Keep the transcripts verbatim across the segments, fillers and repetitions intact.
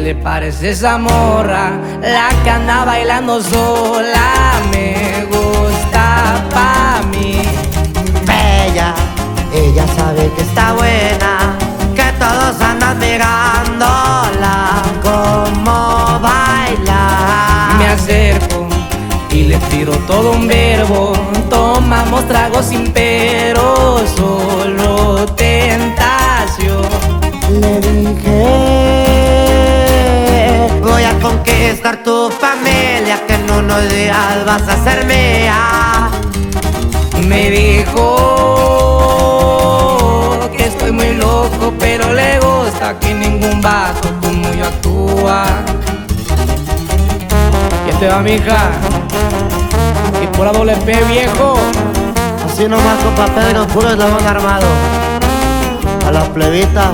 le parece esa morra? La que anda bailando sola me gusta pa' mí. Bella, ella sabe que está buena, que todos andan mirándola como baila. Me acerco y le tiro todo un verbo. Tomamos tragos sin pero, solo tentación. Le dije, voy a conquistar tu familia, que en unos días vas a ser mía. Me dijo que estoy muy loco, pero le gusta que ningún vato como yo actúa. ¿Quién te va, mija? Y por la doble P, viejo. Así nomás, compa Pedro, puro eslabón armado. A las plebitas.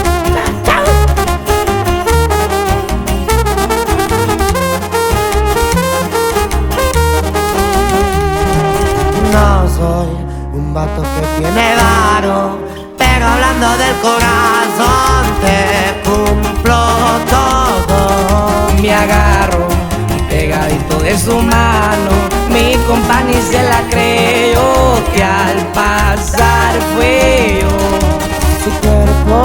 No soy un vato que tiene varo, pero hablando del corazón te cumplo todo. Me agarro pegadito de su mano, mi compa ni se la creyó, que al pasar fue yo. Su cuerpo,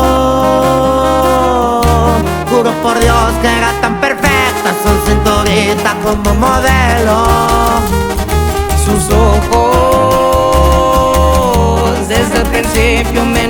juro por Dios que era tan perfecta, su cinturita como modelo. Sus ojos desde el principio me